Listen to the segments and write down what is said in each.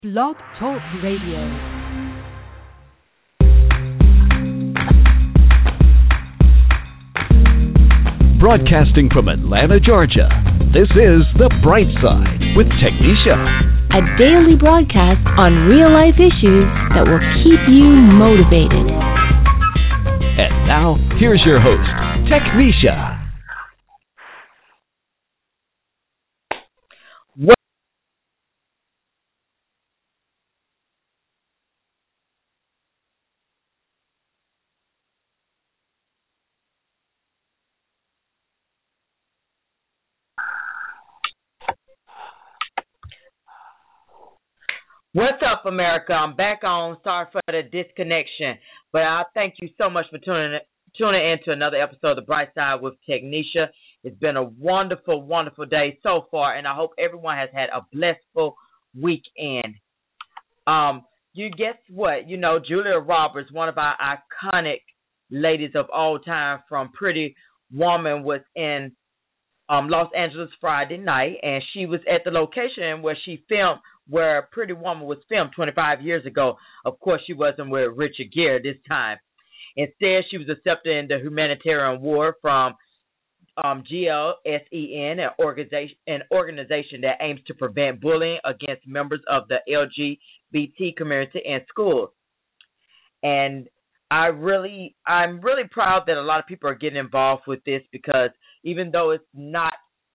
Blog Talk Radio. Broadcasting from Atlanta, Georgia, this is The Bright Side with Technisha. A daily broadcast on real-life issues that will keep you motivated. And now, here's your host, Technisha. What's up, America? I'm back on. Sorry for the disconnection, but I thank you so much for tuning in to another episode of The Bright Side with Technisha. It's been a wonderful, wonderful day so far, and I hope everyone has had a blissful weekend. You guess what? You know, Julia Roberts, one of our iconic ladies of all time from Pretty Woman, was in Los Angeles Friday night, and she was at the location where she filmed, where Pretty Woman was filmed 25 years ago. Of course, she wasn't with Richard Gere this time. Instead, she was accepting the humanitarian award from GLSEN, an organization that aims to prevent bullying against members of the LGBT community in schools. And I'm really proud that a lot of people are getting involved with this, because even though it's not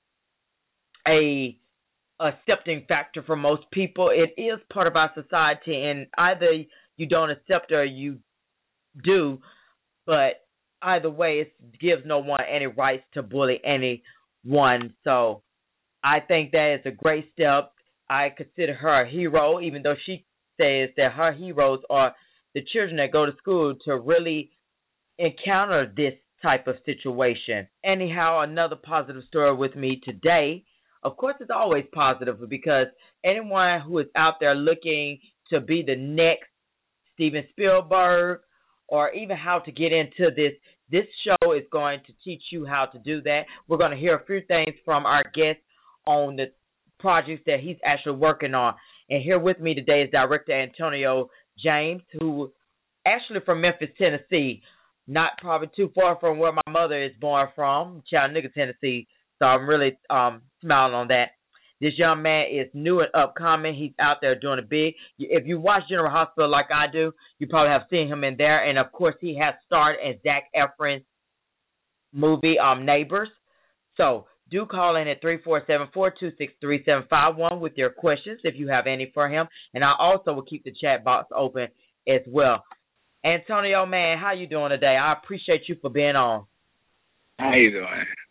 a accepting factor for most people, it is part of our society, and either you don't accept it or you do, but either way, it gives no one any rights to bully anyone. So I think that is a great step. I consider her a hero, even though she says that her heroes are the children that go to school to really encounter this type of situation. Anyhow, another positive story with me today. Of course, it's always positive, because anyone who is out there looking to be the next Steven Spielberg, or even how to get into this show is going to teach you how to do that. We're going to hear a few things from our guest on the projects that he's actually working on. And here with me today is Director Antonio James, who actually from Memphis, Tennessee, not probably too far from where my mother is born from, Chattanooga, Tennessee. So I'm really smiling on that. This young man is new and upcoming. He's out there doing it big. If you watch General Hospital like I do, you probably have seen him in there. And, of course, he has starred in Zac Efron's movie Neighbors. So do call in at 347-426-3751 with your questions if you have any for him. And I also will keep the chat box open as well. Antonio, man, how you doing today? I appreciate you for being on. How you doing?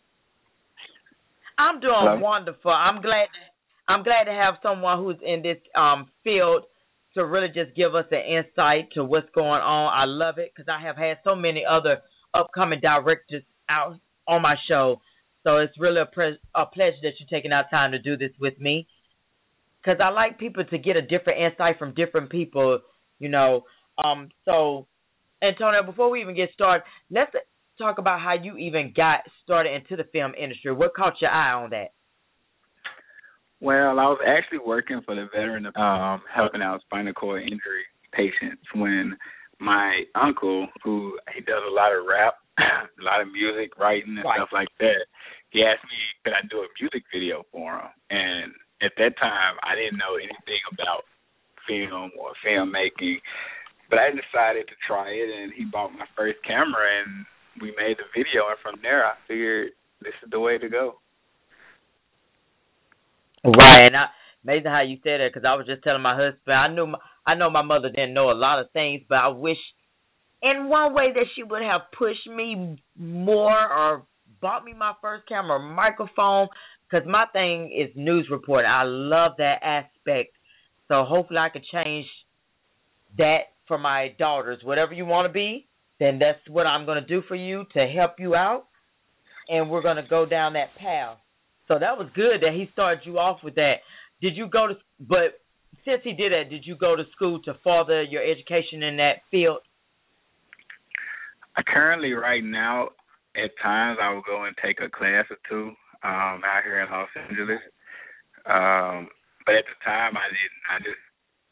I'm doing wonderful. I'm glad to have someone who's in this field to really just give us an insight to what's going on. I love it, because I have had so many other upcoming directors out on my show. So it's really a pleasure that you're taking out time to do this with me, because I like people to get a different insight from different people, you know. So, Antonio, before we even get started, let's talk about how you even got started into the film industry. What caught your eye on that? Well, I was actually working for the veteran, helping out spinal cord injury patients, when my uncle, who he does a lot of rap, a lot of music, writing, and stuff like that, he asked me could I do a music video for him. And at that time, I didn't know anything about film or filmmaking, but I decided to try it, and he bought my first camera, and we made the video, and from there I figured this is the way to go. Right, and amazing how you said that, because I was just telling my husband, I know my mother didn't know a lot of things, but I wish in one way that she would have pushed me more or bought me my first camera, microphone, because my thing is news reporting. I love that aspect, so hopefully I could change that for my daughters. Whatever you want to be, then that's what I'm going to do for you to help you out, and we're going to go down that path. So that was good that he started you off with that. But since he did that, did you go to school to further your education in that field? I currently, right now, at times I will go and take a class or two out here in Los Angeles. But at the time I didn't. I just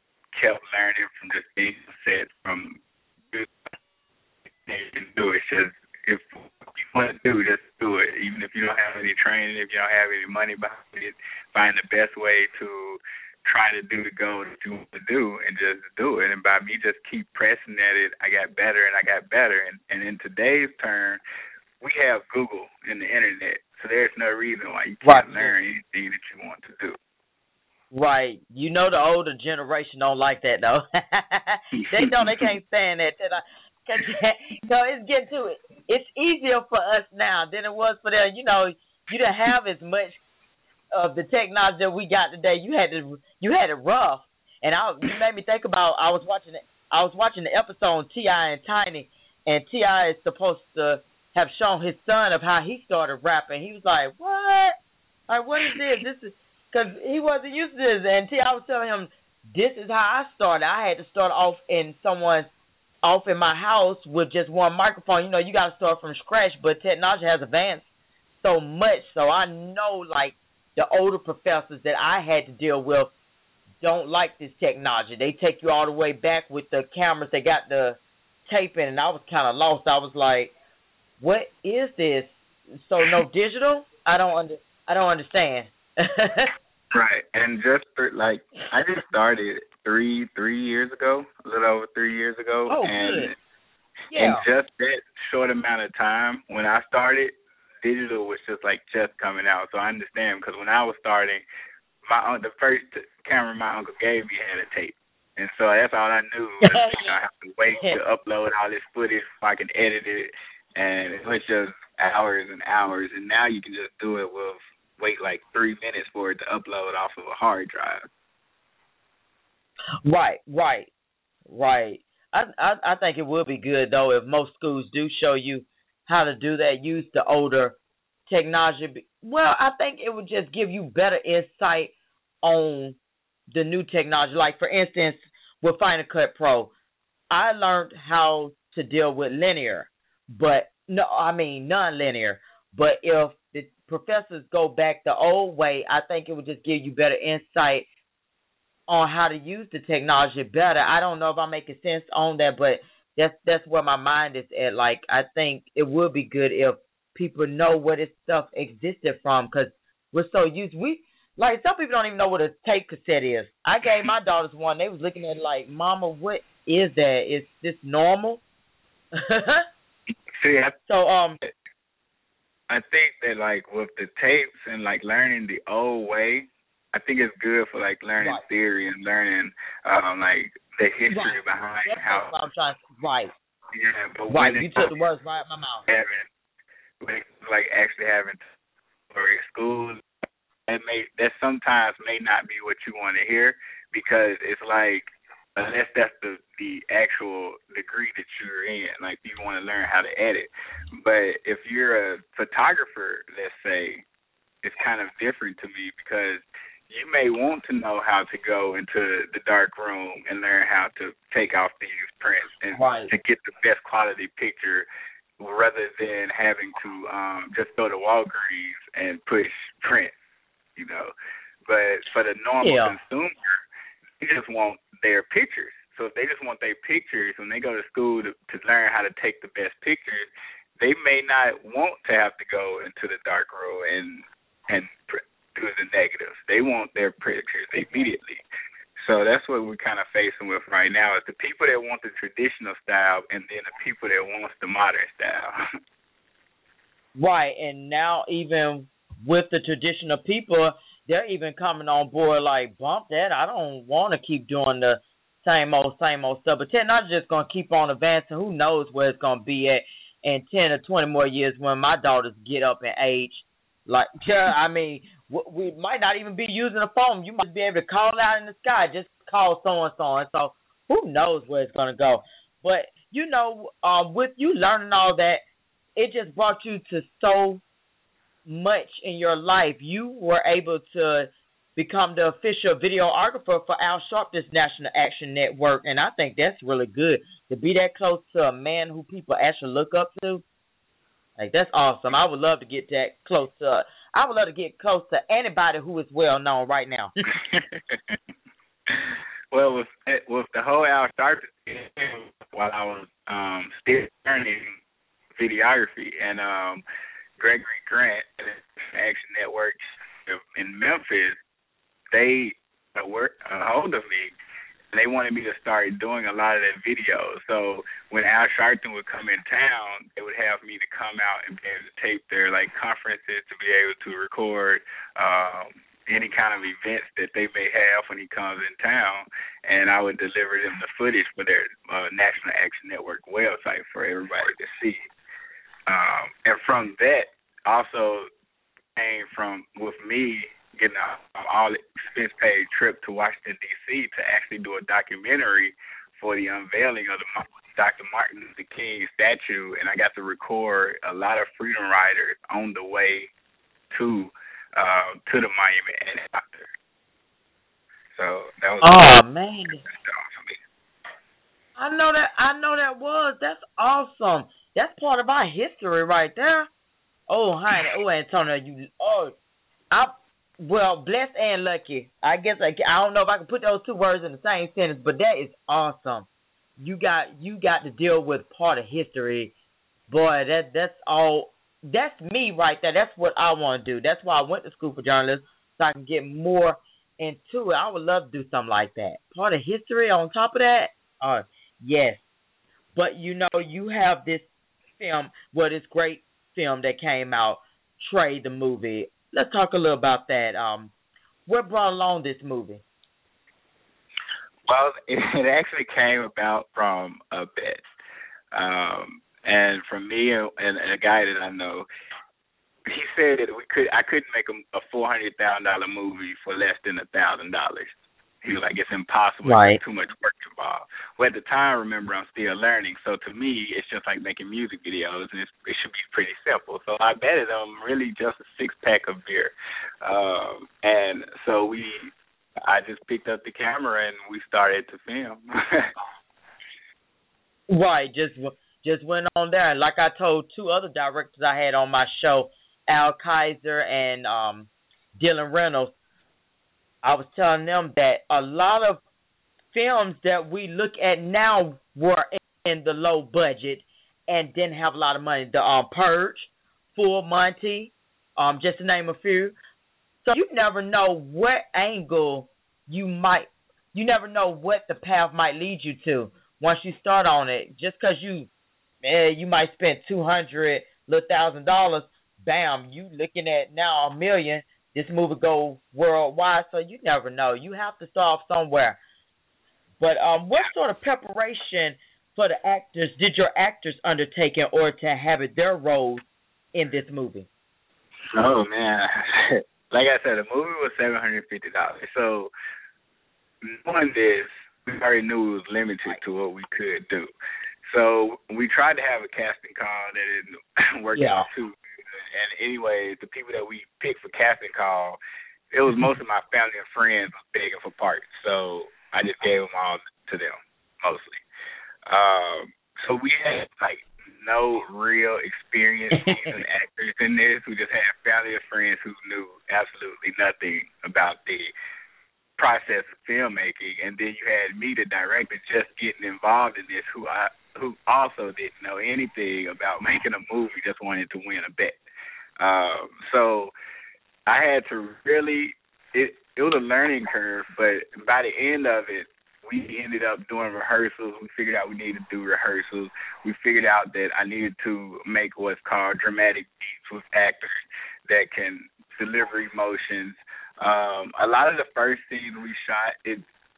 kept learning from just being set from you can do it. Just if you want to do, just do it. Even if you don't have any training, if you don't have any money behind it, find the best way to try to do the goal that you want to do and just do it. And by me just keep pressing at it, I got better and I got better. And in today's turn, we have Google and the internet, so there's no reason why you can't learn anything that you want to do. Right. You know the older generation don't like that, though. They can't stand that. So it's getting to it. It's easier for us now than it was for them. You know, you didn't have as much of the technology that we got today. You had it rough. And you made me think about, I was watching the episode on T.I. and Tiny, and T.I. is supposed to have shown his son of how he started rapping. He was like, what? Like, what is this? This is, because he wasn't used to this. And T.I. was telling him, this is how I started. I had to start off in my house with just one microphone. You know, you got to start from scratch, but technology has advanced so much. So I know, like, the older professors that I had to deal with don't like this technology. They take you all the way back with the cameras. They got the tape in, and I was kind of lost. I was like, what is this? So no digital? I don't understand. Right, and just I just started three years ago, a little over 3 years ago. Oh, and good. Yeah. In just that short amount of time, when I started, digital was just coming out. So I understand, because when I was starting, the first camera my uncle gave me had a tape. And so that's all I knew. I have to wait to upload all this footage so I can edit it. And it was just hours and hours. And now you can just do it with wait like 3 minutes for it to upload off of a hard drive. Right. I think it would be good, though, if most schools do show you how to do that, use the older technology. Well, I think it would just give you better insight on the new technology. Like, for instance, with Final Cut Pro, I learned how to deal with non-linear. But if the professors go back the old way, I think it would just give you better insight on how to use the technology better. I don't know if I'm making sense on that, but that's where my mind is at. Like, I think it would be good if people know where this stuff existed from, because we're so used. Some people don't even know what a tape cassette is. I gave my daughters one. They was looking at it like, Mama, what is that? Is this normal? See, I think that, like, with the tapes and, like, learning the old way, I think it's good for, like, learning theory and learning, like, the history behind how. That's what I'm trying to say. Right. Yeah, but you took the words right out of my mouth. Actually having or schools, that sometimes may not be what you want to hear, because it's like, unless that's the actual degree that you're in, like, you want to learn how to edit. But if you're a photographer, let's say, it's kind of different to me, because you may want to know how to go into the dark room and learn how to take off these prints and to get the best quality picture, rather than having to just go to Walgreens and push print, you know. But for the normal consumer, they just want their pictures. So if they just want their pictures, when they go to school to learn how to take the best pictures, they may not want to have to go into the dark room and do the negatives. They want their pictures immediately. So that's what we're kind of facing with right now, is the people that want the traditional style and then the people that want the modern style. Right, and now even with the traditional people, they're even coming on board like, bump that. I don't want to keep doing the same old stuff. But technology is going to keep on advancing. Who knows where it's going to be at in 10 or 20 more years when my daughters get up in age. Like, I mean, we might not even be using a phone. You might be able to call out in the sky, just call so-and-so. And so who knows where it's going to go. But, you know, with you learning all that, it just brought you to so much in your life. You were able to become the official videographer for Al Sharpton's National Action Network. And I think that's really good, to be that close to a man who people actually look up to. Like, that's awesome. I would love to get that close to. I would love to get close to anybody who is well known right now. Well, with the whole Al Sharpton while I was still learning videography, and Gregory Grant and Action Network in Memphis, they were a hold of me. They wanted me to start doing a lot of their videos. So when Al Sharpton would come in town, they would have me to come out and be able to tape their conferences, to be able to record any kind of events that they may have when he comes in town, and I would deliver them the footage for their National Action Network website for everybody to see. And from that, also came from with me getting an all-expense-paid trip to Washington, D.C. to actually do a documentary for the unveiling of the Dr. Martin Luther King statue, and I got to record a lot of freedom riders on the way to the monument and after. So that was man. For me. I know that was. That's awesome. That's part of our history right there. Oh, honey. Oh, Antonio, well, blessed and lucky. I guess I don't know if I can put those two words in the same sentence, but that is awesome. You got to deal with part of history, boy. That's all. That's me right there. That's what I want to do. That's why I went to school for journalism, so I can get more into it. I would love to do something like that. Part of history on top of that. Yes, but you have this film. Well, this great film that came out, Trey the movie. Let's talk a little about that. What brought along this movie? Well, it actually came about from a bet. And from me and a guy that I know, he said that I couldn't make a $400,000 movie for less than $1,000. He was like, it's impossible. Right. There's too much work involved. Well, at the time, remember, I'm still learning. So to me, it's just like making music videos, and it should be pretty simple. So I betted him really just a 6-pack of beer. And so I just picked up the camera and we started to film. Right. Just went on there. And like I told 2 other directors I had on my show, Al Kaiser and Dylan Reynolds, I was telling them that a lot of films that we look at now were in the low budget and didn't have a lot of money. The Purge, Full Monty, just to name a few. So you never know what angle you never know what the path might lead you to once you start on it. Just because you might spend $200,000, bam, you looking at now $1 million. This movie go worldwide, so you never know. You have to start off somewhere. But what sort of preparation for the actors did your actors undertake in order to inhabit their roles in this movie? Oh, man. Like I said, the movie was $750. So knowing this, we already knew it was limited to what we could do. So we tried to have a casting call that didn't work out too. And anyway, the people that we picked for casting call, it was most of my family and friends begging for parts. So I just gave them all to them, mostly. So we had, no real experienced seasoned actors in this. We just had family and friends who knew absolutely nothing about the process of filmmaking. And then you had me, the director, just getting involved in this, who also didn't know anything about making a movie, just wanted to win a bet. So I had to really, it was a learning curve, but by the end of it, we ended up doing rehearsals. We figured out we needed to do rehearsals. We figured out that I needed to make what's called dramatic beats with actors that can deliver emotions. A lot of the first scenes we shot, it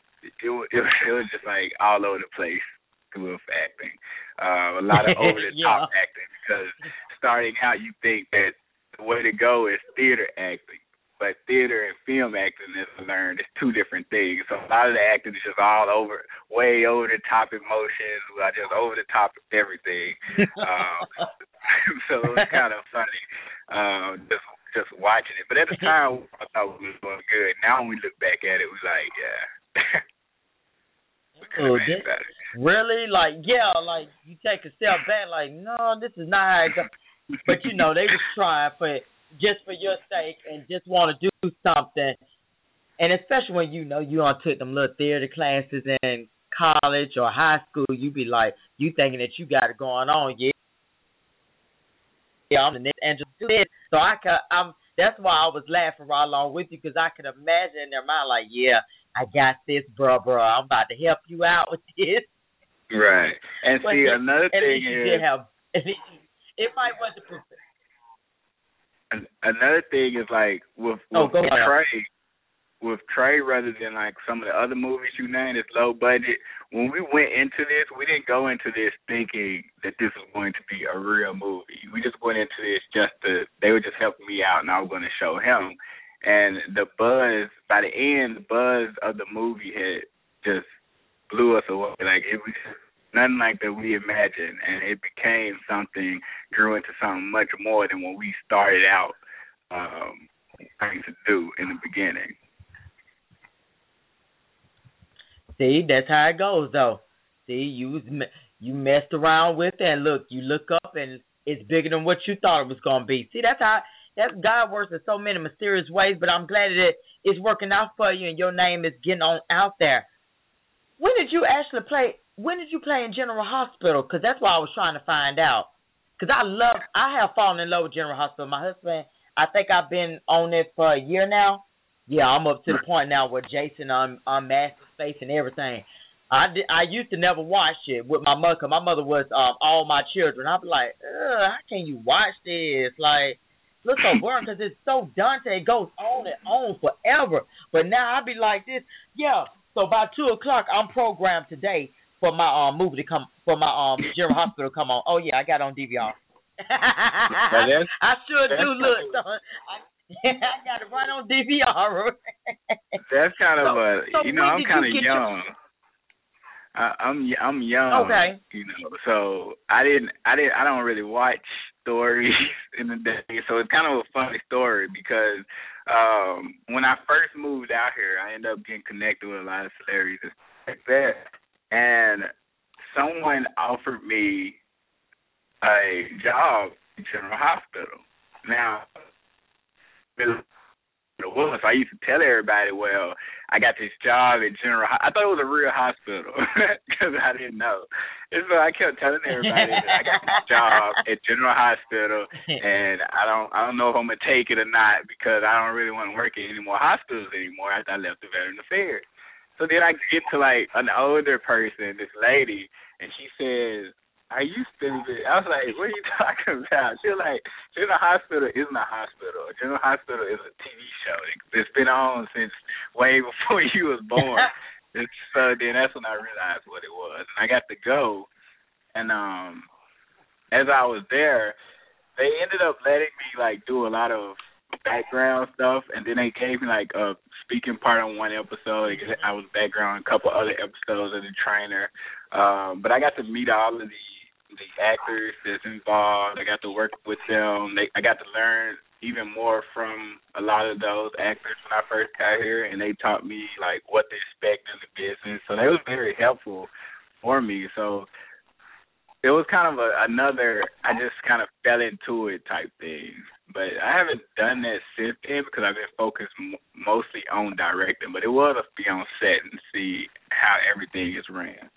was just all over the place with acting. A lot of over-the-top acting, because starting out you think that the way to go is theater acting, but theater and film acting, as I learned, is 2 different things. So a lot of the acting is just way over the top emotions, just over the top of everything. So it was kind of funny, just watching it. But at the time, I thought we was doing good. Now when we look back at it, we was like, yeah. Really? You take a step back, no, this is not how it goes. But, they was trying for your sake and just want to do something And especially when you don't took them little theater classes in college or high school, you be like, you thinking that you got it going on, yeah, I'm the next Angela Bassett. So that's why I was laughing right along with you, because I could imagine in their mind like, yeah, I got this, bro. I'm about to help you out with this. Right. And but see, another thing is, it might wasn't perfect. Another thing is like with Trey, rather than like some of the other movies you named, it's low budget. When we went into this, we didn't go into this thinking that this was going to be a real movie. We just went into this they were just helping me out, and I was going to show him. And by the end, the buzz of the movie had just blew us away. Like, it was nothing like that we imagined, and it became grew into something much more than what we started out trying to do in the beginning. See, that's how it goes, though. See, you messed around with it, and look, you look up, and it's bigger than what you thought it was going to be. See, that's God works in so many mysterious ways, but I'm glad that it's working out for you, and your name is getting on out there. When did you actually play? When did you play in General Hospital? Because that's what I was trying to find out. Because I have fallen in love with General Hospital. My husband, I think I've been on it for a year now. Yeah, I'm up to the point now where Jason unmasked his face and everything. I used to never watch it with my mother, because my mother was All My Children. I'd be like, how can you watch this? Like, looks so boring because it's so Dante. It goes on and on forever. But now I be like this. Yeah, so by 2 o'clock, I'm programmed today for my movie to come, for my General Hospital to come on. Oh, yeah, I got it on DVR. I sure do. Look, I got it right on DVR. That's kind of I'm kind of young. I'm young. Okay. So I don't really watch stories in the day. So it's kind of a funny story because when I first moved out here, I ended up getting connected with a lot of celebrities and stuff like that. And someone offered me a job in General Hospital. Now, so I used to tell everybody, well, I got this job at General. I thought it was a real hospital because I didn't know. And so I kept telling everybody that I got this job at General Hospital, and I don't know if I'm gonna take it or not because I don't really want to work at any more hospitals anymore after I left the Veteran Affairs. So then I get to like an older person, this lady, and she says, "Are you stupid?" I was like, "What are you talking about?" She was like, "General Hospital isn't a hospital. General Hospital is a TV show. It's been on since way before you was born." So then that's when I realized what it was. And I got to go. And as I was there, they ended up letting me, like, do a lot of background stuff. And then they gave me, like, a speaking part on one episode. I was background on a couple other episodes as a trainer. But I got to meet all of the actors that's involved. I got to work with them. I got to learn even more from a lot of those actors when I first got here, and they taught me like what to expect in the business. So they was very helpful for me. So it was kind of another I just kind of fell into it type thing. But I haven't done that since then because I've been focused mostly on directing. But it was to be on set and see how everything is ran.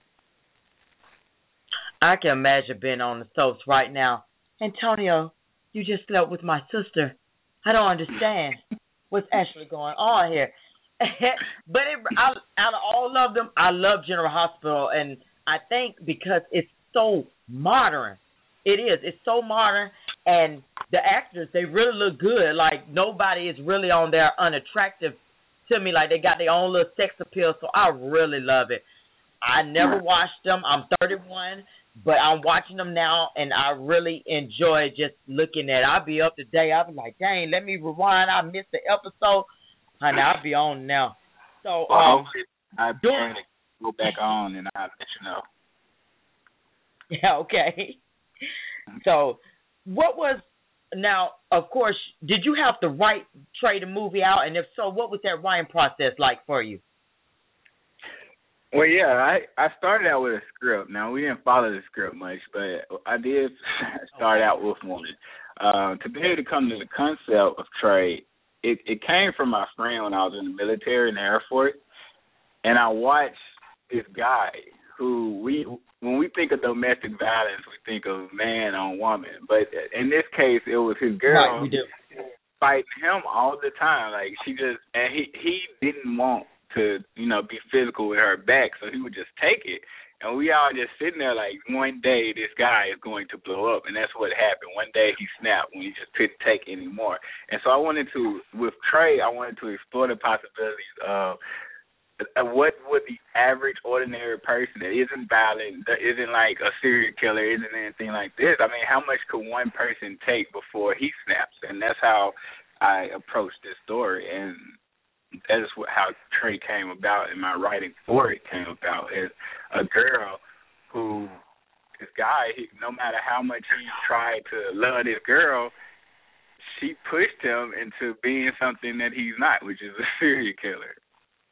I can imagine being on the soaps right now. Antonio, you just slept with my sister. I don't understand what's actually going on here. But out of all of them, I love General Hospital, and I think because it's so modern. It is. It's so modern, and the actors, they really look good. Like, nobody is really on there unattractive to me. Like, they got their own little sex appeal, so I really love it. I never watched them. I'm 31. But I'm watching them now, and I really enjoy just looking at it. I'll be up today. I'll be like, dang, let me rewind. I missed the episode. Honey, I'll be on now. So, hopefully I'll go back on, and I'll let you know. Yeah, okay. So, what was, now, of course, did you have to write Trey the movie out? And if so, what was that writing process like for you? Well, yeah, I started out with a script. Now, we didn't follow the script much, but I did start out with one. To be able to come to the concept of Trey, it came from my friend when I was in the military in the Air Force, and I watched this guy who when we think of domestic violence, we think of man on woman, but in this case, it was his girl. Right, we do. Fighting him all the time. Like he didn't want to, be physical with her back, so he would just take it. And we all just sitting there like, one day this guy is going to blow up, and that's what happened. One day he snapped when he just couldn't take it anymore. And so with Trey, I wanted to explore the possibilities of what would the average, ordinary person that isn't violent, that isn't like a serial killer, isn't anything like this. I mean, how much could one person take before he snaps? And that's how I approached this story. And that is how Trey came about, and my writing for it came about as a girl who, this guy, no matter how much he tried to love this girl, she pushed him into being something that he's not, which is a serial killer.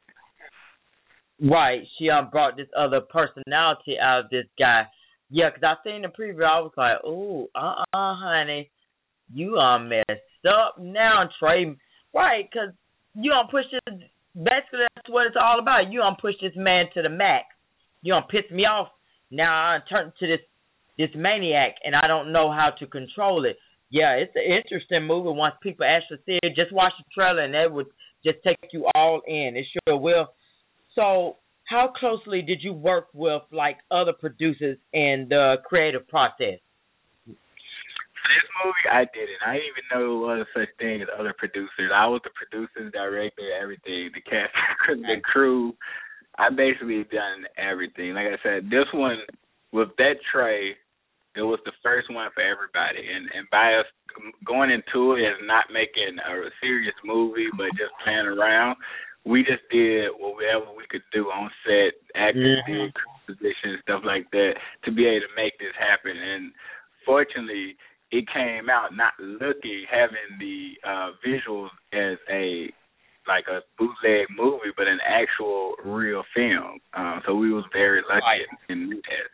Right, she brought this other personality out of this guy. Yeah, because I seen the preview, I was like, ooh, honey, you are messed up now, Trey. Right, because you don't push this, basically that's what it's all about. You don't push this man to the max. You don't piss me off. Now I turn to this maniac, and I don't know how to control it. Yeah, it's an interesting movie once people actually see it. Just watch the trailer, and that would just take you all in. It sure will. So how closely did you work with, like, other producers in the creative process? For this movie, I didn't. I didn't even know there was such thing as other producers. I was the producer, director, everything, the cast, the crew. I basically done everything. Like I said, this one, with that Trey, it was the first one for everybody. And by us going into it as not making a serious movie but just playing around, we just did whatever we could do on set, acting, positions, stuff like that, to be able to make this happen. And fortunately, it came out not looking, having the visuals as a bootleg movie, but an actual real film. So we was very lucky in that.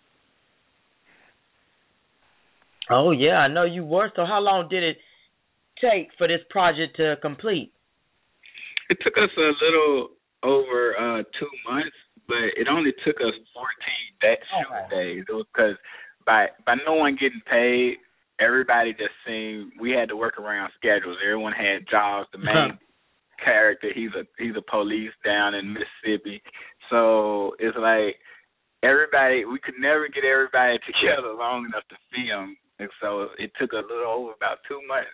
Oh, yeah, I know you were. So how long did it take for this project to complete? It took us a little over 2 months, but it only took us 14 shoot days. It was because by no one getting paid, everybody just seemed we had to work around schedules. Everyone had jobs. The main character, he's a police down in Mississippi, so it's like everybody, we could never get everybody together long enough to film, and so it took a little over about 2 months.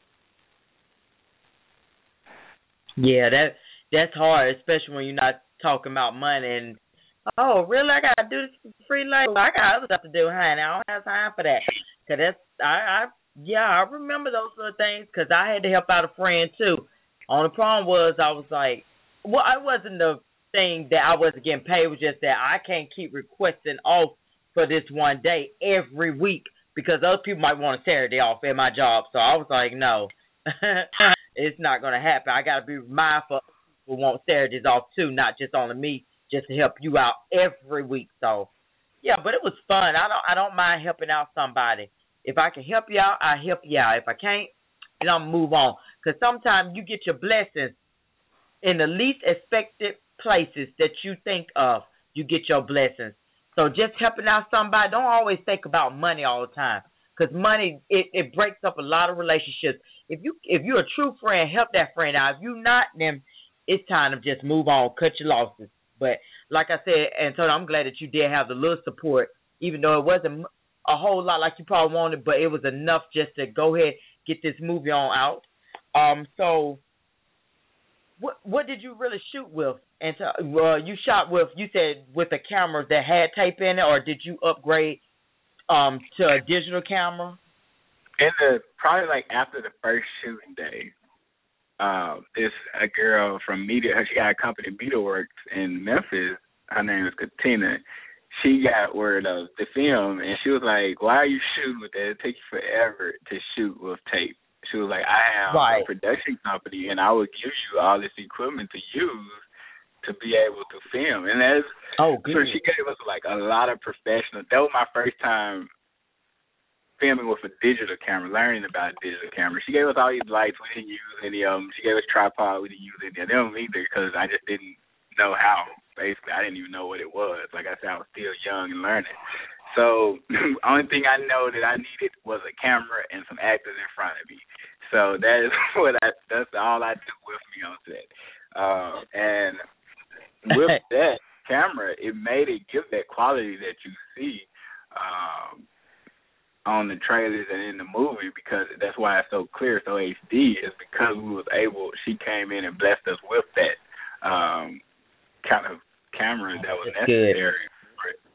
Yeah, that's hard, especially when you're not talking about money and, oh, really, I got to do this for free labor? I got other stuff to do, honey. I don't have time for that. Cause I remember those little things because I had to help out a friend, too. Only problem was I was like, well, it wasn't the thing that I wasn't getting paid. It was just that I can't keep requesting off for this one day every week because those people might want a Saturday off at my job. So I was like, no. It's not going to happen. I got to be mindful people want Saturdays off too, not just only me, just to help you out every week. So, yeah, but it was fun. I don't mind helping out somebody. If I can help you out, I help you out. If I can't, then I'll move on. Because sometimes you get your blessings in the least expected places that you think of. You get your blessings. So just helping out somebody, don't always think about money all the time. Because money, it breaks up a lot of relationships. If you're a true friend, help that friend out. If you're not, then it's time to just move on, cut your losses. But like I said, Antonio, I'm glad that you did have the little support, even though it wasn't a whole lot like you probably wanted, but it was enough just to go ahead get this movie on out. So what did you really shoot with? And you shot with, you said, with a camera that had tape in it, or did you upgrade to a digital camera? Probably like after the first shooting day, it's a girl from Media. She got a company, MediaWorks in Memphis. Her name is Katina. She got word of the film, and she was like, "Why are you shooting with that? It takes you forever to shoot with tape." She was like, "I have a production company, and I will give you all this equipment to use to be able to film." And that's so she gave us like a lot of professional. That was my first time filming with a digital camera, learning about a digital camera. She gave us all these lights. We didn't use any of them. She gave us tripod. We didn't use any of them either because I just didn't know how. Basically, I didn't even know what it was. Like I said, I was still young and learning. So the only thing I know that I needed was a camera and some actors in front of me. So that is that's all I took with me on set. And with that camera, it made it give that quality that you see on the trailers and in the movie, because that's why it's so clear, so HD, is because she came in and blessed us with that kind of camera that was necessary for it.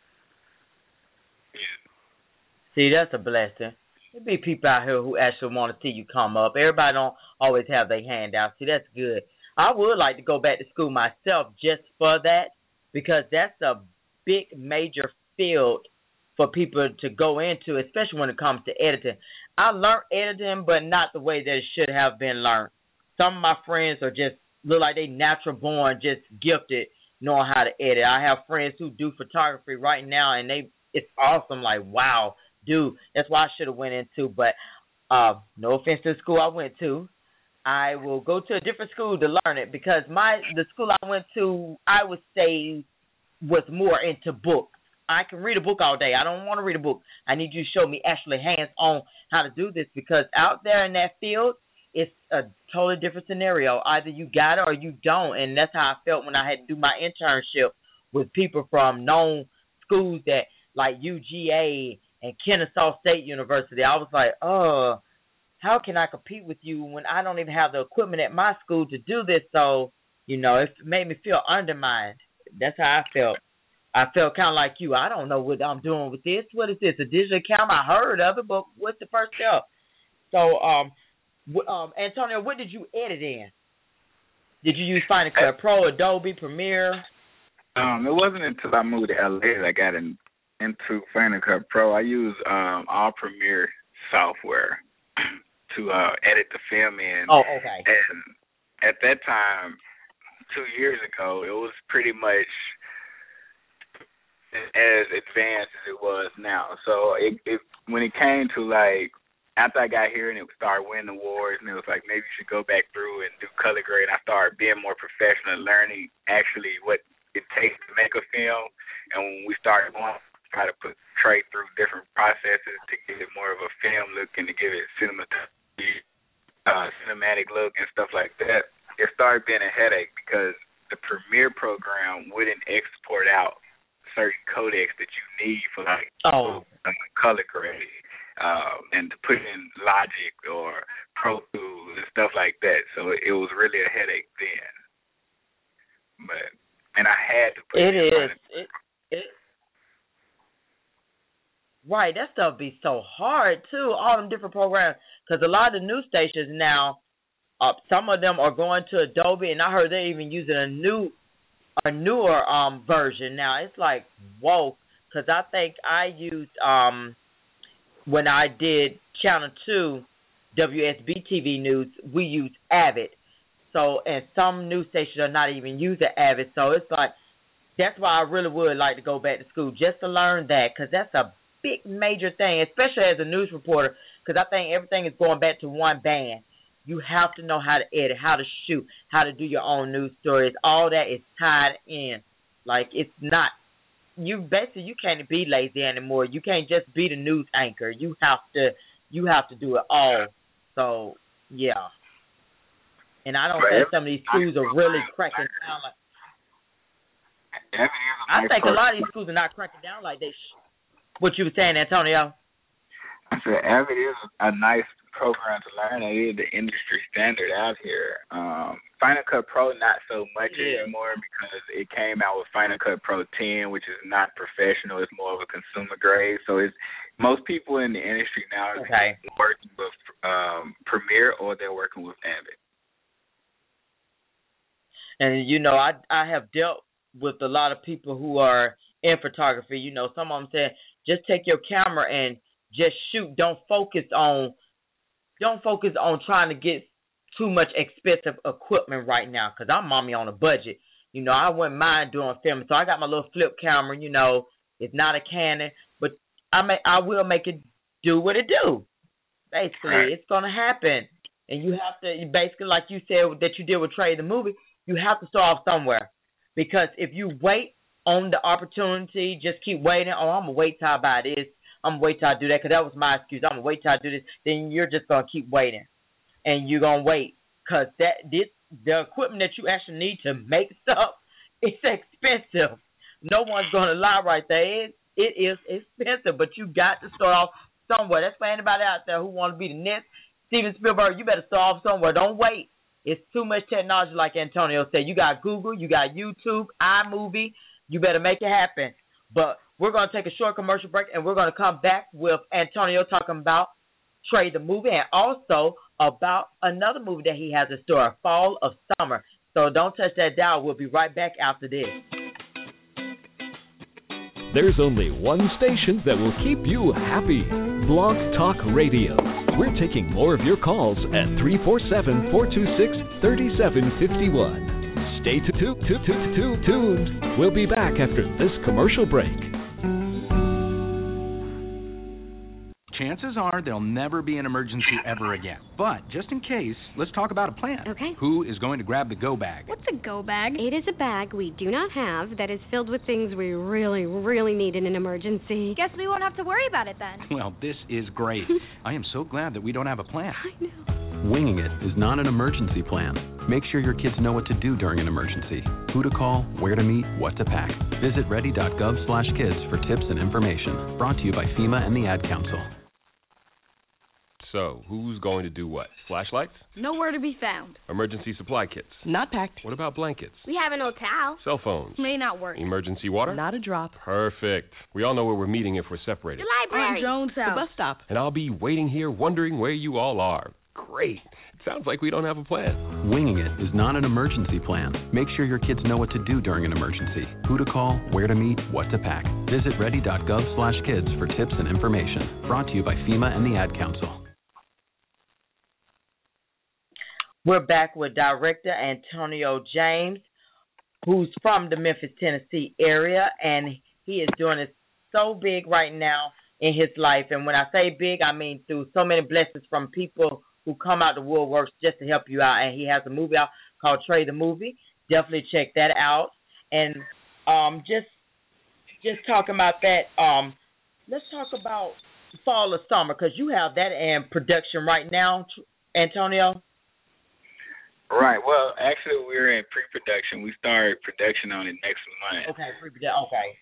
Yeah. See, that's a blessing. There be people out here who actually want to see you come up. Everybody don't always have their hand out. See, that's good. I would like to go back to school myself just for that, because that's a big, major field for people to go into, especially when it comes to editing. I learned editing, but not the way that it should have been learned. Some of my friends are just look like they natural born, just gifted knowing how to edit. I have friends who do photography right now, and it's awesome. Like, wow, dude, that's why I should have went into. But no offense to the school I went to, I will go to a different school to learn it, because the school I went to, I would say, was more into books. I can read a book all day. I don't want to read a book. I need you to show me actually hands-on how to do this, because out there in that field, it's a totally different scenario. Either you got it or you don't, and that's how I felt when I had to do my internship with people from known schools that like UGA and Kennesaw State University. I was like, how can I compete with you when I don't even have the equipment at my school to do this? So, it made me feel undermined. That's how I felt. I felt kind of like you. I don't know what I'm doing with this. What is this, a digital camera? I heard of it, but what's the first step? So, Antonio, what did you edit in? Did you use Final Cut Pro, Adobe, Premiere? It wasn't until I moved to LA that I got into Final Cut Pro. I use all Premiere software to edit the film in. Oh, okay. And at that time, 2 years ago, it was pretty much as advanced as it was now. So it when it came to, like, after I got here and it started winning awards, and it was like, maybe you should go back through and do color grade, I started being more professional, learning actually what it takes to make a film. And when we started going, try to put Trey through different processes to give it more of a film look and to give it cinematic look and stuff like that, it started being a headache because the Premiere program wouldn't export out certain codecs that you need for color grade, and to put in Logic or Pro Tools and stuff like that. So it was really a headache then. And I had to put Right, that stuff be so hard too, all them different programs, because a lot of the news stations now, some of them are going to Adobe, and I heard they're even using a newer version now. It's like, whoa, because I think I used, when I did Channel 2, WSB TV News, we used Avid. So, and some news stations are not even using Avid. So it's like, that's why I really would like to go back to school, just to learn that, because that's a big, major thing, especially as a news reporter, because I think everything is going back to one band. You have to know how to edit, how to shoot, how to do your own news stories. All that is tied in. Like, it's not, you can't be lazy anymore. You can't just be the news anchor. You have to do it all. So, yeah. And I don't think some of these schools are really cracking down. I think a lot of these schools are not cracking down like they What you were saying, Antonio? I said Avid is a nice program to learn. It is the industry standard out here. Final Cut Pro, not so much anymore, because it came out with Final Cut Pro 10, which is not professional. It's more of a consumer grade. So it's most people in the industry now are working with Premiere, or they're working with Avid. And, I have dealt with a lot of people who are in photography. Some of them say, just take your camera and just shoot. Don't focus on trying to get too much expensive equipment right now, because I'm mommy on a budget. I wouldn't mind doing filming. So I got my little flip camera, it's not a Canon, but I will make it do what it do. Basically, it's going to happen. And you have to, basically, like you said that you did with Trey the movie, you have to start off somewhere. Because if you wait on the opportunity, just keep waiting, I'm going to wait till I buy this, I'm going to wait till I do that, because that was my excuse, I'm going to wait till I do this, then you're just going to keep waiting. And you're going to wait. Because the equipment that you actually need to make stuff, it's expensive. No one's going to lie right there. It is expensive, but you got to start off somewhere. That's for anybody out there who want to be the next Steven Spielberg. You better start off somewhere. Don't wait. It's too much technology, like Antonio said. You got Google, you got YouTube, iMovie. You better make it happen. But we're going to take a short commercial break, and we're going to come back with Antonio talking about Trey the movie and also about another movie that he has in store, Fall of Summer. So don't touch that dial. We'll be right back after this. There's only one station that will keep you happy. Blog Talk Radio. We're taking more of your calls at 347-426-3751. Stay tuned. We'll be back after this commercial break. Chances are there'll never be an emergency ever again. But just in case, let's talk about a plan. Okay. Who is going to grab the go bag? What's a go bag? It is a bag we do not have that is filled with things we really, really need in an emergency. Guess we won't have to worry about it then. Well, this is great. I am so glad that we don't have a plan. I know. Winging it is not an emergency plan. Make sure your kids know what to do during an emergency. Who to call, where to meet, what to pack. Visit ready.gov/kids for tips and information. Brought to you by FEMA and the Ad Council. So, who's going to do what? Flashlights? Nowhere to be found. Emergency supply kits? Not packed. What about blankets? We have an old towel. Cell phones? May not work. Emergency water? Not a drop. Perfect. We all know where we're meeting if we're separated. The library. Jones' house. The bus stop. And I'll be waiting here wondering where you all are. Great. It sounds like we don't have a plan. Winging it is not an emergency plan. Make sure your kids know what to do during an emergency. Who to call, where to meet, what to pack. Visit ready.gov/kids for tips and information. Brought to you by FEMA and the Ad Council. We're back with director Antonio James, who's from the Memphis, Tennessee area, and he is doing it so big right now in his life. And when I say big, I mean through so many blessings from people who come out the woodworks just to help you out. And he has a movie out called Trey the Movie. Definitely check that out. And just talking about that, let's talk about Fall of Summer, because you have that in production right now, Antonio. Right. Well, actually, we're in pre-production. We start production on it next month. Okay, pre-production. Okay.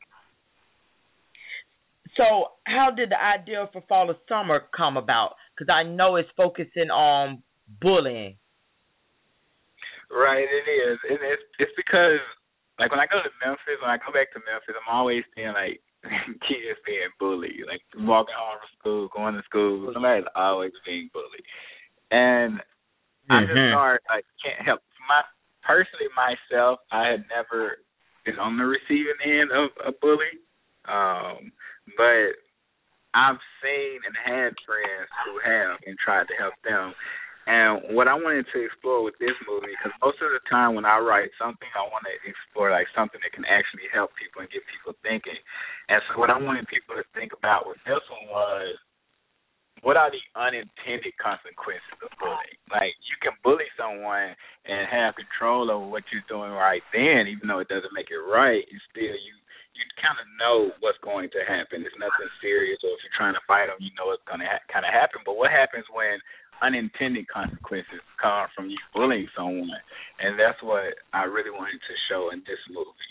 So, how did the idea for Fall of Summer come about? Because I know it's focusing on bullying. Right, it is. And it's because, like, when I go to Memphis, when I go back to Memphis, I'm always seeing, like, kids being bullied. Like, walking home from school, going to school, somebody's always being bullied. And I just started, like, can't help. Personally, myself, I had never been on the receiving end of a bully. But I've seen and had friends who have and tried to help them. And what I wanted to explore with this movie, because most of the time when I write something, I want to explore, like, something that can actually help people and get people thinking. And so what I wanted people to think about with this one was, what are the unintended consequences of bullying? Like, you can bully someone and have control over what you're doing right then, even though it doesn't make it right, and still you kind of know what's going to happen. It's nothing serious, or if you're trying to fight them, you know it's going to kind of happen. But what happens when unintended consequences come from you bullying someone? And that's what I really wanted to show in this movie.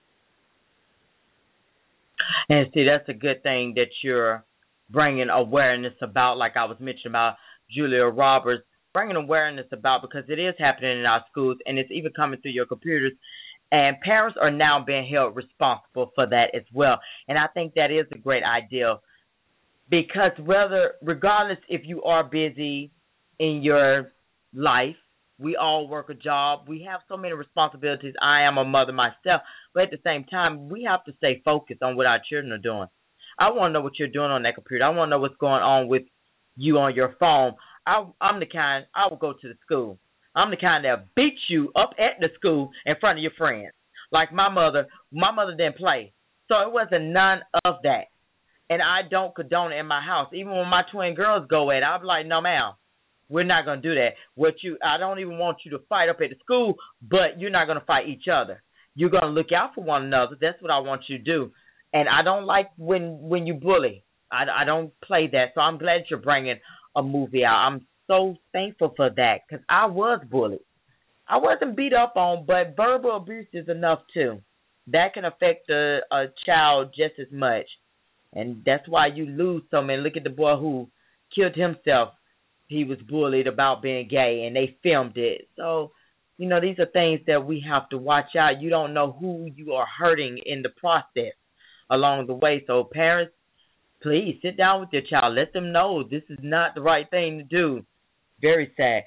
And see, that's a good thing that you're bringing awareness about, like I was mentioning about Julia Roberts, bringing awareness about, because it is happening in our schools, and it's even coming through your computers, and parents are now being held responsible for that as well. And I think that is a great idea, because regardless if you are busy in your life, we all work a job, we have so many responsibilities. I am a mother myself, but at the same time, we have to stay focused on what our children are doing. I want to know what you're doing on that computer. I want to know what's going on with you on your phone. I'm the kind, I will go to the school. I'm the kind that beats you up at the school in front of your friends. Like my mother didn't play. So it wasn't none of that. and I don't condone it in my house. Even when my twin girls go at it, I'm like, no, ma'am, we're not going to do that. I don't even want you to fight up at the school, but you're not going to fight each other. You're going to look out for one another. That's what I want you to do. And I don't like when you bully. I don't play that. So I'm glad you're bringing a movie out. I'm so thankful for that because I was bullied. I wasn't beat up on, but verbal abuse is enough too. That can affect a child just as much. And that's why you lose so many. Look at the boy who killed himself. He was bullied about being gay, and they filmed it. So, these are things that we have to watch out. You don't know who you are hurting in the process along the way. So, parents, please sit down with your child. Let them know this is not the right thing to do. Very sad.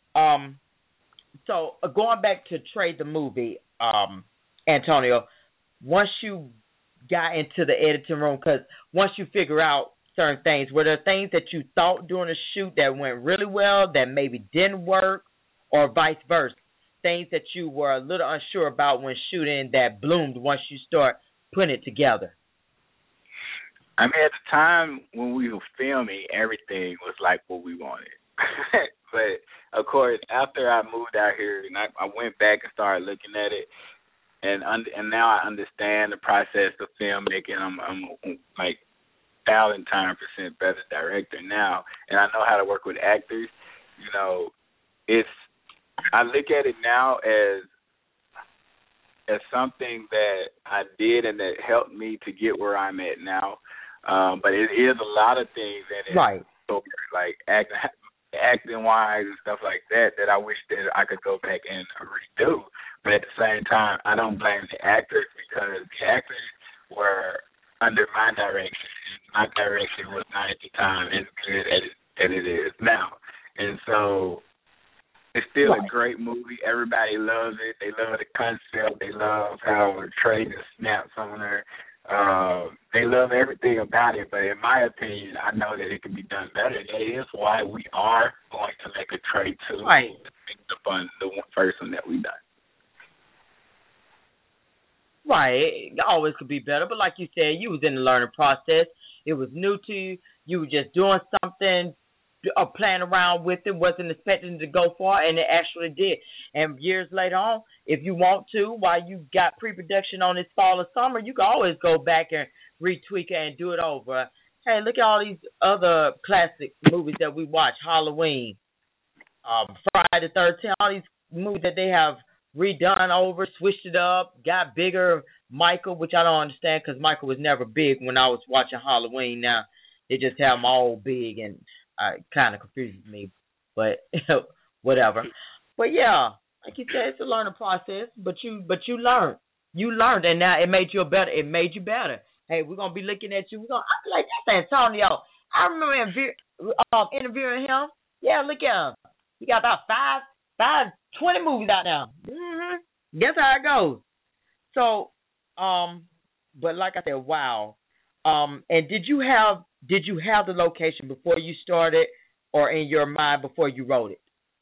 So, going back to Trey the movie, Antonio, once you got into the editing room, because once you figure out certain things, were there things that you thought during the shoot that went really well that maybe didn't work, or vice versa? Things that you were a little unsure about when shooting that bloomed once you start putting it together? I mean, at the time when we were filming, everything was like what we wanted. But, of course, after I moved out here and I went back and started looking at it, and now I understand the process of filmmaking. I'm like 1,000% better director now, and I know how to work with actors. I look at it now as something that I did and that helped me to get where I'm at now. But it is a lot of things in it, right? So, like acting wise and stuff like that I wish that I could go back and redo. But at the same time, I don't blame the actors because the actors were under my direction. My direction was not at the time as good as it is now. And so it's still a great movie. Everybody loves it. They love the concept. They love how Trey just snaps on her. They love everything about it. But in my opinion, I know that it can be done better. That is why we are going to make a Trey 2. Right. The first one that we done. Right. It always could be better. But like you said, you was in the learning process. It was new to you. You were just doing something, playing around with it, wasn't expecting to go far, and it actually did. And years later on, if you want to, while you got pre-production on this fall or summer, you can always go back and retweak it and do it over. Hey, look at all these other classic movies that we watch, Halloween, Friday the 13th, all these movies that they have redone over, switched it up, got bigger. Michael, which I don't understand because Michael was never big when I was watching Halloween. Now they just have him all big, and it kind of confuses me, but whatever. But yeah, like you said, it's a learning process. But you learned, and now it made you better. It made you better. Hey, we're gonna be looking at you. I'm like, that's Antonio. I remember interviewing him. Yeah, look at him. He got about 20 movies out now. Guess how it goes. So, but like I said, wow. And did you have the location before you started, or in your mind before you wrote it?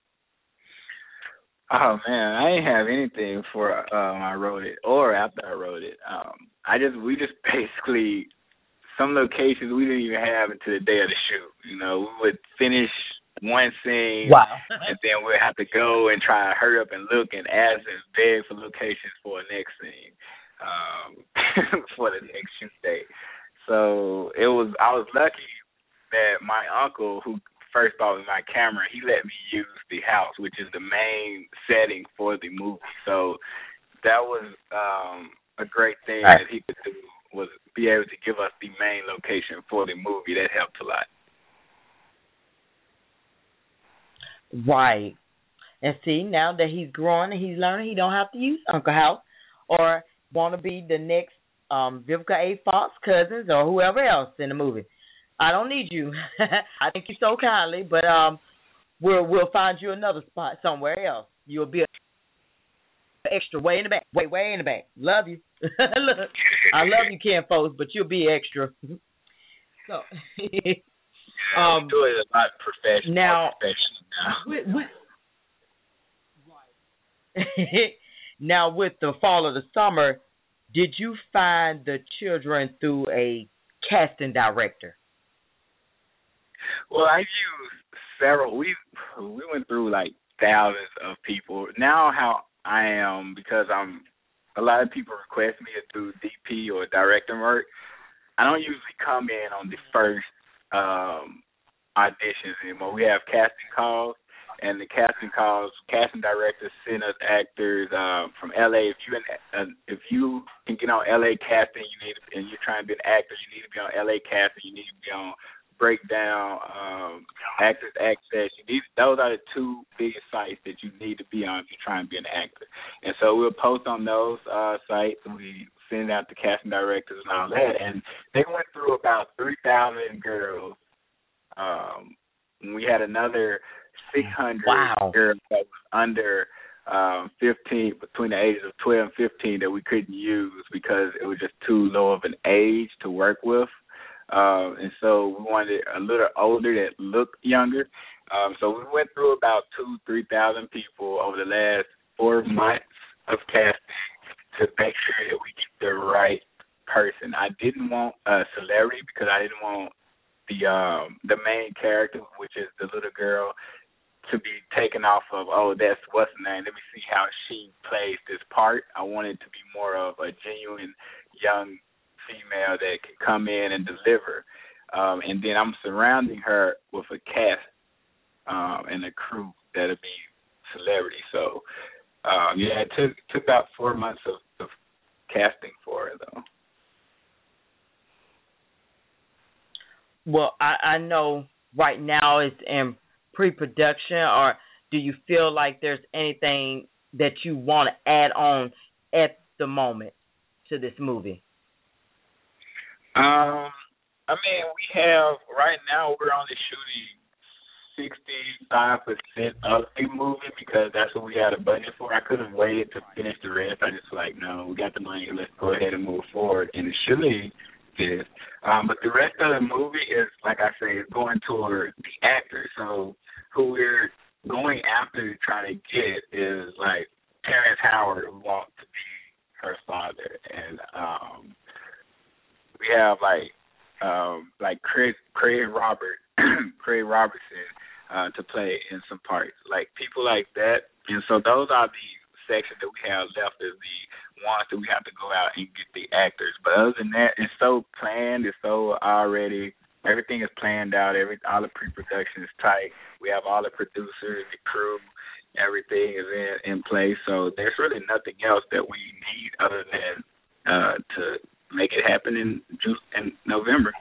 Oh man, I didn't have anything before I wrote it or after I wrote it. We just basically, some locations we didn't even have until the day of the shoot. We would finish one scene, wow, and then we'd have to go and try to hurry up and look and ask and beg for locations for the next scene, for the next shoot day. So I was lucky that my uncle, who first bought me my camera, he let me use the house, which is the main setting for the movie. So that was a great thing that he could do, was be able to give us the main location for the movie. That helped a lot. Right. And see, now that he's growing and he's learning, he don't have to use Uncle House or want to be the next Vivica A. Fox cousins or whoever else in the movie. I don't need you. I thank you so kindly, but we'll find you another spot somewhere else. You'll be extra way in the back, way in the back. Love you. Look, I love you, Ken Folks, but you'll be extra. So, we do it a lot professional. Now, now with the fall of the summer, did you find the children through a casting director? Well, I used several. We went through like thousands of people. Now how I am, because a lot of people request me to do DP or director work. I don't usually come in on the first auditions anymore. We have casting calls, and the casting directors send us actors from LA. If you can get on LA casting, and you're trying to be an actor, you need to be on LA casting. You need to be on Breakdown, Actors Access. Those are the two biggest sites that you need to be on if you're trying to be an actor. And so we'll post on those sites, and we send out to casting directors and all that. And they went through about 3,000 girls. We had another 600 girls that was under 15, between the ages of 12 and 15, that we couldn't use because it was just too low of an age to work with. And so we wanted a little older that looked younger. So we went through about 2,000-3,000 people over the last 4 months of casting to make sure that we get the right person. I didn't want a celebrity because I didn't want the main character, which is the little girl, to be taken off of, that's what's her name. Let me see how she plays this part. I wanted to be more of a genuine young female that can come in and deliver. And then I'm surrounding her with a cast and a crew that'll be celebrity. So, it took about 4 months of casting for her, though. Well, I know right now it's in pre-production, or do you feel like there's anything that you want to add on at the moment to this movie? We have, right now, we're only shooting 65% of the movie because that's what we had a budget for. I couldn't wait to finish the rest. I just no, we got the money, let's go ahead and move forward. And it surely did. But the rest of the movie is, like I say, is going toward the actors. So who we're going after to try to get is like Terrence Howard, who wants to be her father. And we have like Craig Robertson to play in some parts, like people like that. And so those are the sections that we have left as the ones that we have to go out and get the actors. But other than that, it's so planned, it's so already, everything is planned out, all the pre-production is tight. We have all the producers, the crew, everything is in place. So there's really nothing else that we need other than to make it happen in November.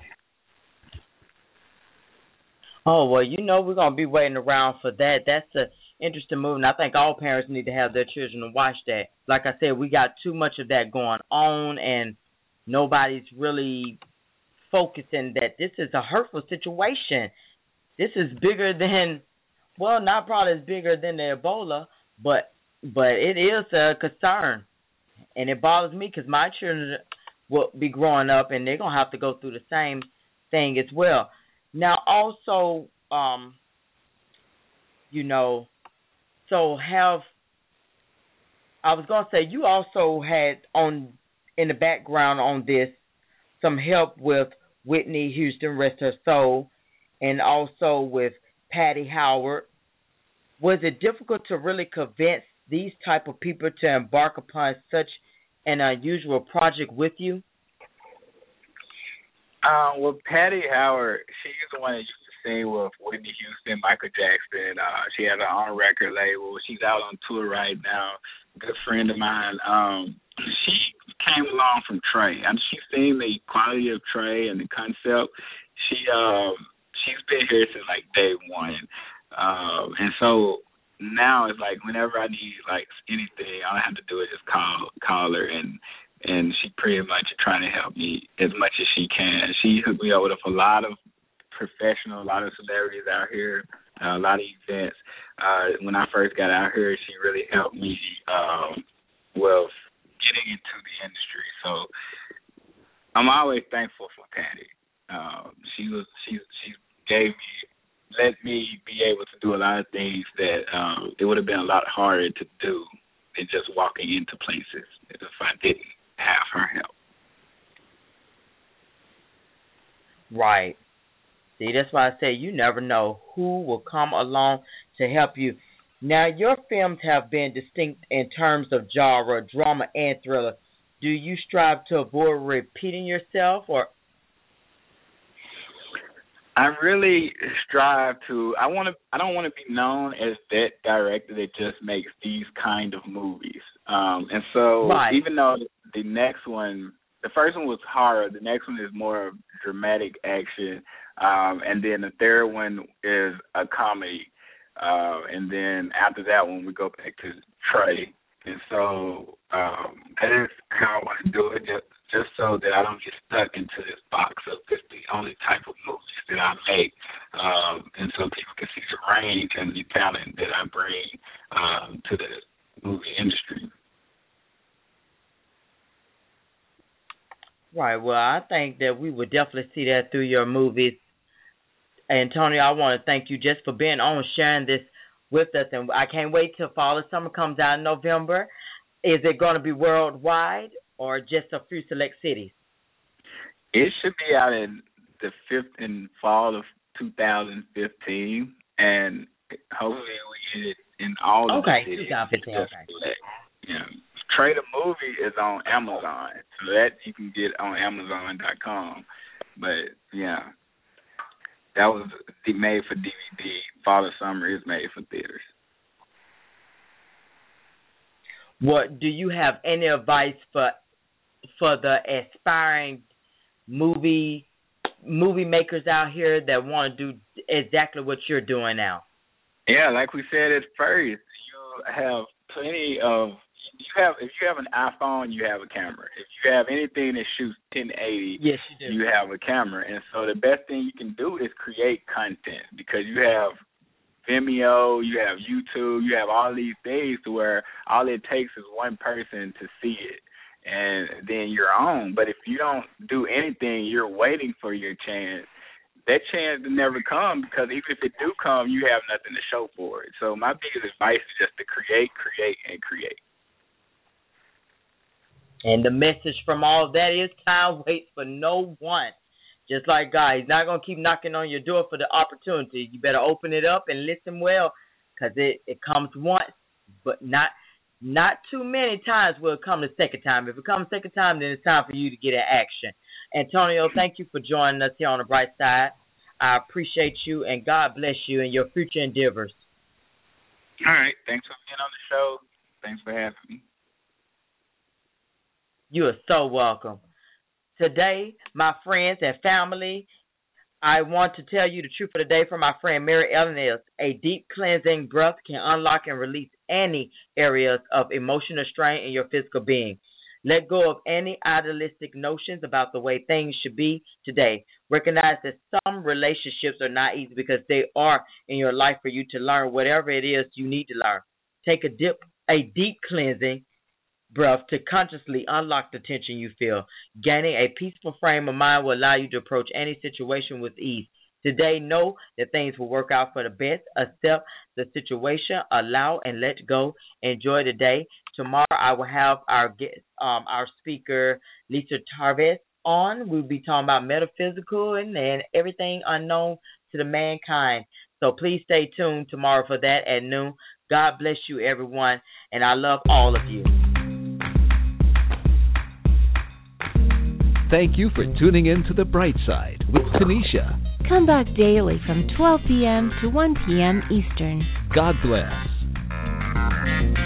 Oh, well, we're going to be waiting around for that. That's an interesting movie, and I think all parents need to have their children to watch that. Like I said, we got too much of that going on, and nobody's really focusing that this is a hurtful situation. This is bigger than, well, not probably as bigger than the Ebola, but it is a concern. And it bothers me because my children will be growing up, and they're going to have to go through the same thing as well. Now, also, I was going to say, you also had in the background on this some help with Whitney Houston, rest her soul, and also with Patty Howard. Was it difficult to really convince these type of people to embark upon such an unusual project with you? Well, Patty Howard, she's the one that used to sing with Whitney Houston, Michael Jackson. She has her own record label. She's out on tour right now. Good friend of mine. She came along from Trey. She's seen the quality of Trey and the concept. She's been here since like day one. And so now it's like whenever I need like anything, all I have to do is just call her, and she pretty much trying to help me as much as she can. She hooked me up with a lot of professionals, a lot of celebrities out here, a lot of events. When I first got out here, she really helped me with getting into the industry. So I'm always thankful for Patty. She let me be able to do a lot of things that it would have been a lot harder to do than just walking into places if I didn't have her help. Right. See, that's why I say you never know who will come along to help you. Now, your films have been distinct in terms of genre, drama, and thriller. Do you strive to avoid repeating yourself, or? I really strive to. I don't want to be known as that director that just makes these kind of movies. And so, even though the next one, the first one was horror, the next one is more dramatic action, and then the third one is a comedy, and then after that one we go back to Trey. And so that is how I want to do it, just so that I don't get stuck into this box of just the only type of movies that I make, and so people can see the range and the talent that I bring to the movie industry. Right. Well, I think that we would definitely see that through your movies. Antonio, I want to thank you just for being on, sharing this with us, and I can't wait till Fall and Summer comes out in November. Is it going to be worldwide or just a few select cities? It should be out in the fall of 2015, and hopefully we get it in all of the cities. 2015. Okay. Yeah. Trey the Movie is on Amazon, so that you can get on Amazon.com. But yeah, that was made for DVD. Fall and Summer is made for theaters. What do you have any advice for the aspiring movie makers out here that want to do exactly what you're doing now? Yeah, like we said at first, you have plenty of. If you have an iPhone, you have a camera. If you have anything that shoots 1080, yes, you do. You have a camera. And so the best thing you can do is create content, because you have Vimeo, you have YouTube, you have all these things to where all it takes is one person to see it, and then you're on. But if you don't do anything, you're waiting for your chance. That chance will never come, because even if it do come, you have nothing to show for it. So my biggest advice is just to create, and create. And the message from all of that is time waits for no one. Just like God, He's not going to keep knocking on your door for the opportunity. You better open it up and listen well, because it comes once, but not too many times will it come the second time. If it comes the second time, then it's time for you to get in action. Antonio, thank you for joining us here on The Bright Side. I appreciate you, and God bless you in your future endeavors. All right. Thanks for being on the show. Thanks for having me. You are so welcome. Today, my friends and family, I want to tell you the truth of the day from my friend Mary Ellen is a deep cleansing breath can unlock and release any areas of emotional strain in your physical being. Let go of any idealistic notions about the way things should be today. Recognize that some relationships are not easy because they are in your life for you to learn whatever it is you need to learn. Take a deep cleansing breath to consciously unlock the tension you feel. Gaining a peaceful frame of mind will allow you to approach any situation with ease. Today, know that things will work out for the best. Accept the situation, allow and let go. Enjoy the day. Tomorrow, I will have our guest, our speaker, Lisa Tarves, on. We'll be talking about metaphysical and everything unknown to the mankind. So please stay tuned tomorrow for that at noon. God bless you, everyone, and I love all of you. Thank you for tuning in to The Bright Side with Tanisha. Come back daily from 12 p.m. to 1 p.m. Eastern. God bless.